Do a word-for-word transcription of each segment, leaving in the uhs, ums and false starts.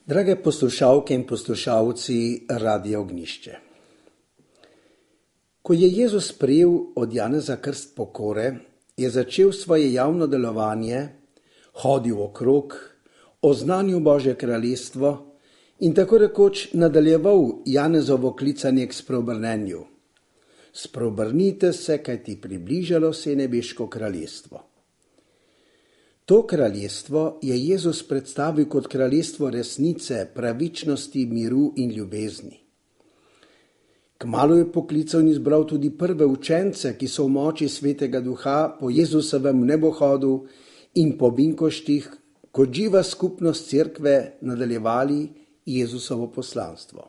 Drage poslušalke in poslušalci Radia Ognjišče. Ko je Jezus sprejel od Janeza krst pokore, je začel svoje javno delovanje, hodil okrog, oznanil Božje kraljestvo in tako rekoč nadaljeval Janezovo klicanje k spreobrnenju. Spreobrnite se, kajti približalo se je nebeško kraljestvo. To kraljestvo je Jezus predstavil kot kraljestvo resnice, pravičnosti, miru in ljubezni. Kmalu je poklical in izbral tudi prve učence, ki so v moči Svetega Duha po Jezusovem nebohodu in po binkoštih kot živa skupnost cerkve nadaljevali Jezusovo poslanstvo.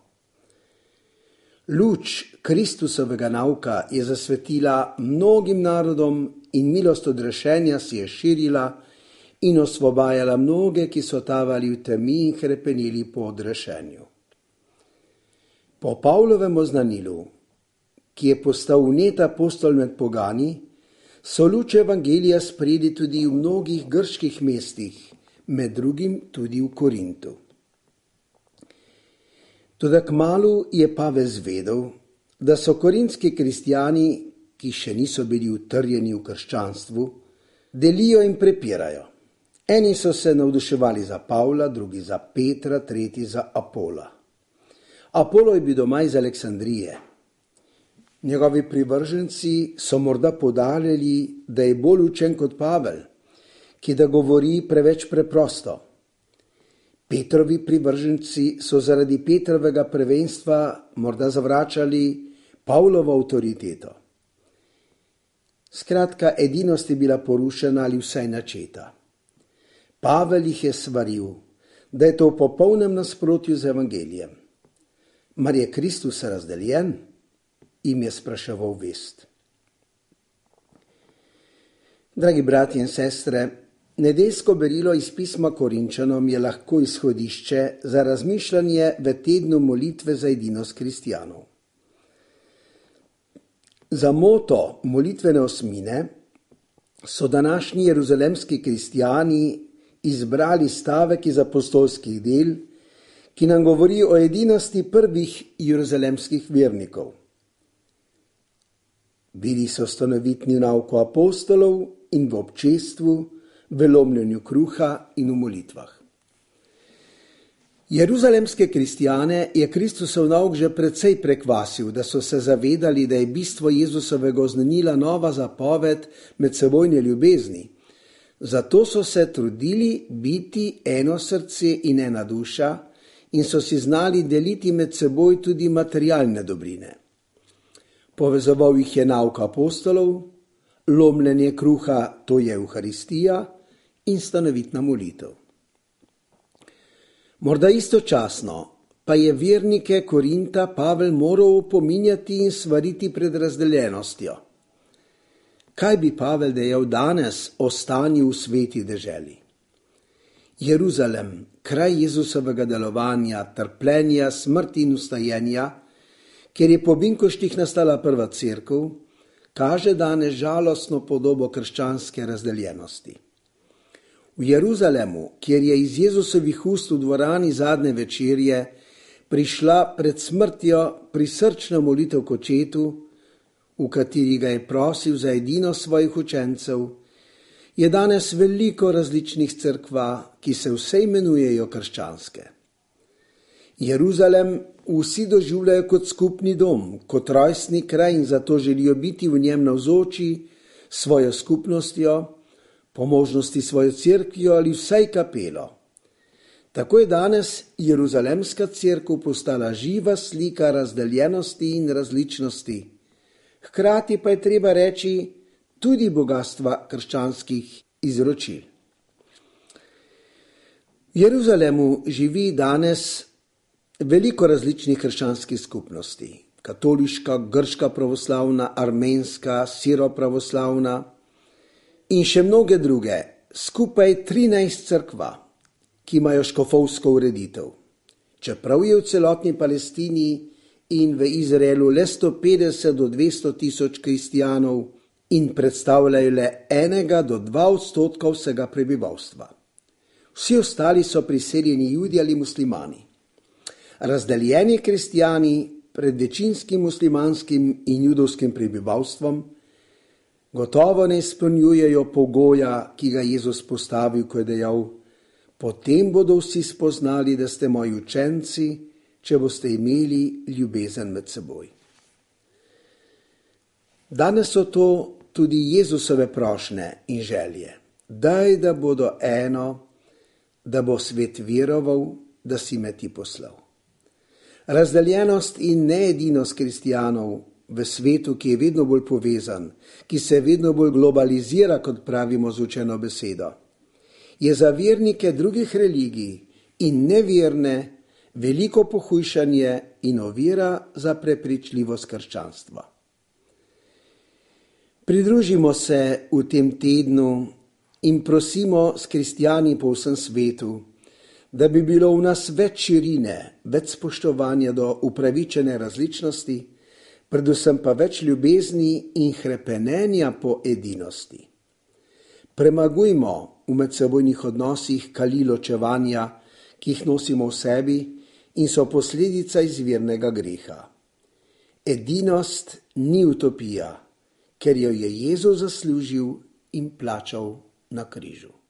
Luč Kristusovega nauka je zasvetila mnogim narodom in milost odrešenja si je širila in osvobajala mnoge, ki so tavali v temi in hrepenili po odrešenju. Po Pavlovem oznanilu, ki je postal vnet apostol med pogani, so luč evangelija sprejeli tudi v mnogih grških mestih, med drugim tudi v Korintu. Toda kmalu je Pavel zvedel, da so korintski kristjani, ki še niso bili utrjeni v krščanstvu, delijo in prepirajo. Eni so se navduševali za Pavla, drugi za Petra, tretji za Apola. Apolo je bil doma iz Aleksandrije. Njegovi privrženci so morda poudarjali, da je bolj učen kot Pavel, ki da govori preveč preprosto. Petrovi privrženci so zaradi Petrovega prvenstva morda zavračali Pavlovo avtoriteto. Skratka, edinost je bila porušena ali vsaj načeta. Pavel jih je svaril, da je to v popolnem nasprotju z evangelijem. Mar je Kristus razdeljen? Jim je spraševal vest. Dragi bratje in sestre, nedeljsko berilo iz pisma Korinčanom je lahko izhodišče za razmišljanje v tednu molitve za edinost kristjanov. Za moto molitvene osmine so današnji jeruzalemski kristjani izbrali stavek iz apostolskih del, ki nam govori o edinosti prvih jeruzalemskih vernikov. Bili so stanovitni v nauku apostolov in v občestvu, v lomljenju kruha in v molitvah. Jeruzalemske kristjane je Kristusov nauk že precej prekvasil, da so se zavedali, da je bistvo Jezusovega oznanila nova zapoved medsebojne ljubezni. Zato so se trudili biti eno srce in ena duša in so si znali deliti med seboj tudi materialne dobrine. Povezoval jih je nauk apostolov, lomljenje kruha, to je Evharistija, in stanovitna molitev. Morda istočasno pa je vernike Korinta Pavel moral opominjati in svariti pred razdeljenostjo. Kaj bi Pavel dejal danes o stanju v sveti deželi? Jeruzalem, kraj Jezusovega delovanja, trpljenja, smrti in ustajenja, kjer je po binkoštih nastala prva cerkev, kaže danes žalostno podobo krščanske razdeljenosti. V Jeruzalemu, kjer je iz Jezusovih ust v dvorani zadnje večerje prišla pred smrtjo prisrčna molitev k očetu, v kateri ga je prosil za edino svojih učencev, je danes veliko različnih cerkva, ki se vse imenujejo krščanske. Jeruzalem vsi doživljajo kot skupni dom, kot rojstni kraj in zato želijo biti v njem navzoči svojo skupnostjo, po možnosti svojo cerkvijo ali vsaj kapelo. Tako je danes jeruzalemska cerkev postala živa slika razdeljenosti in različnosti. Hkrati pa je treba reči tudi bogatstva krščanskih izročil. V Jeruzalemu živi danes veliko različnih krščanskih skupnosti. Katoliška, grška pravoslavna, armenska, siropravoslavna in še mnoge druge, skupaj trinajst cerkva, ki imajo škofovsko ureditev. Čeprav je v celotni Palestini in v Izraelu le sto petdeset do dvesto tisoč kristjanov in predstavljajo le enega do dva odstotka vsega prebivalstva. Vsi ostali so priseljeni Judi ali muslimani. Razdeljeni kristijani pred večinskim muslimanskim in judovskim prebivalstvom gotovo ne izpolnjujejo pogoja, ki ga Jezus postavil, ko je dejal: potem bodo vsi spoznali, da ste moji učenci, če boste imeli ljubezen med seboj. Danes so to tudi Jezusove prošnje in želje. Daj, da bodo eno, da bo svet veroval, da si me ti poslal. Razdeljenost in needinost kristijanov v svetu, ki je vedno bolj povezan, ki se vedno bolj globalizira, kot pravimo z učeno besedo, je za vernike drugih religij in neverne veliko pohujšanje in ovira za prepričljivost krščanstva. Pridružimo se v tem tednu in prosimo s kristijani po vsem svetu, da bi bilo v nas več širine, več spoštovanja do upravičene različnosti, predvsem pa več ljubezni in hrepenenja po edinosti. Premagujmo v medsebojnih odnosih kali ločevanja, ki jih nosimo v sebi in so posledica izvirnega greha. Edinost ni utopija, ker jo je Jezus zaslužil in plačal na križu.